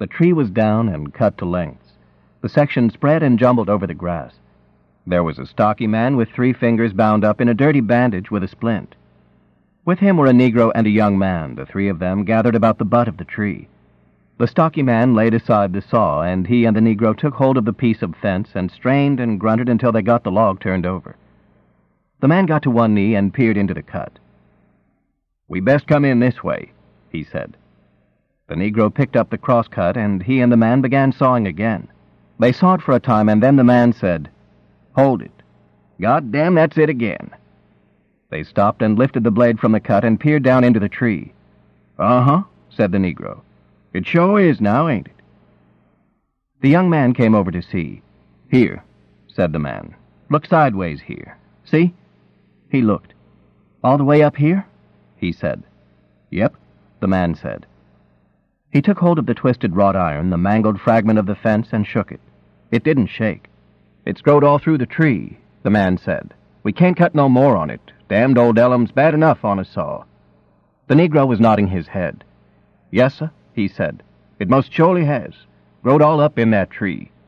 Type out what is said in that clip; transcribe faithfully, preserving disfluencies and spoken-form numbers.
The tree was down and cut to lengths. The section spread and jumbled over the grass. There was a stocky man with three fingers bound up in a dirty bandage with a splint. With him were a Negro and a young man, the three of them gathered about the butt of the tree. The stocky man laid aside the saw, and he and the Negro took hold of the piece of fence and strained and grunted until they got the log turned over. The man got to one knee and peered into the cut. "We best come in this way," he said. The Negro picked up the crosscut, and he and the man began sawing again. They sawed for a time, and then the man said, "Hold it. God damn, that's it again." They stopped and lifted the blade from the cut and peered down into the tree. "Uh-huh," said the Negro. "It sure is now, ain't it?" The young man came over to see. "Here," said the man. "Look sideways here. See?" He looked. "All the way up here?" he said. "Yep," the man said. He took hold of the twisted wrought iron, the mangled fragment of the fence, and shook it. It didn't shake. "It's growed all through the tree," the man said. "We can't cut no more on it. Damned old ellum's bad enough on a saw." The Negro was nodding his head. "Yes, sir," he said. "It most surely has. Growed all up in that tree.